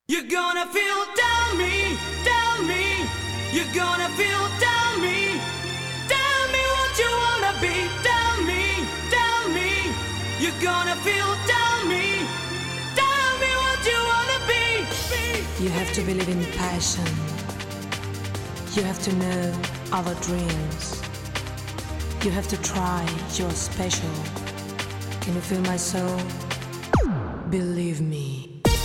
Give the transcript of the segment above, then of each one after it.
You're gonna feel down me. You're gonna feel down me. Tell me what you wanna be. Tell me. You're gonna feel down me. Tell me what you wanna be. You have to believe in passion. You have to know our dreams. You have to try your special. Can you feel my soul? Believe me.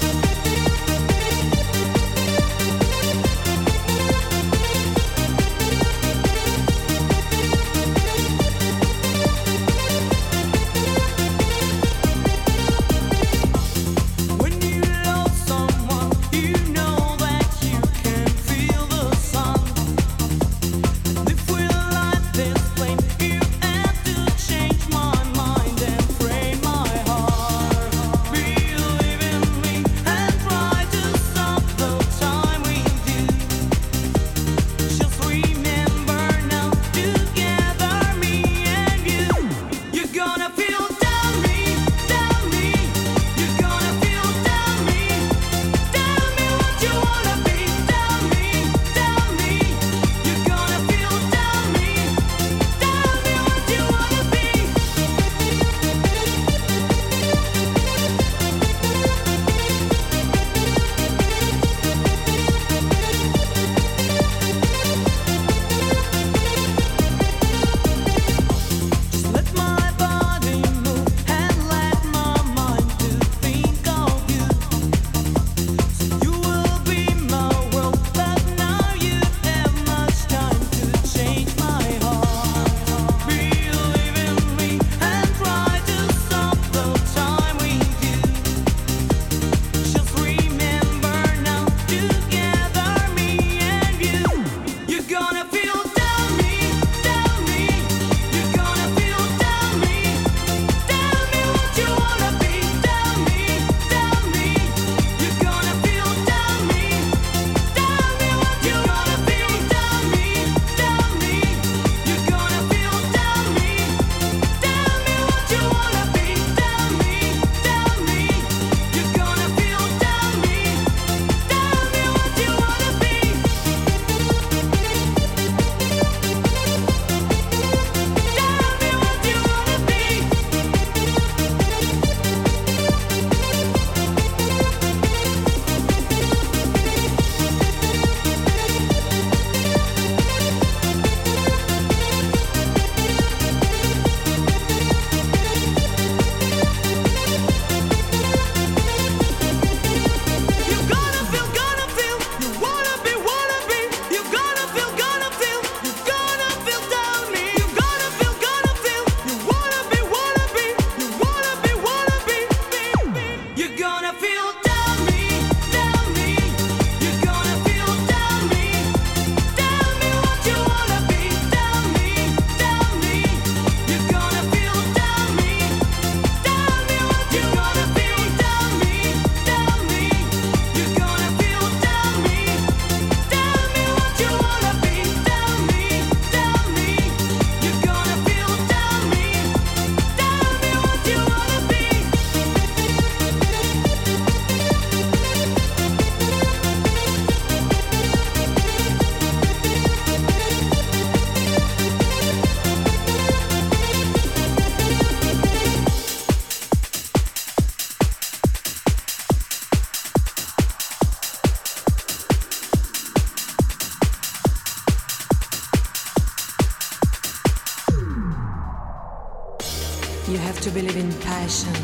You have to believe in passion.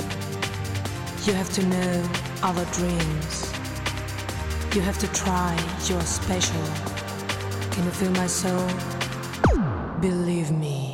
You have to know our dreams. You have to try your special. Can you feel my soul? Believe me.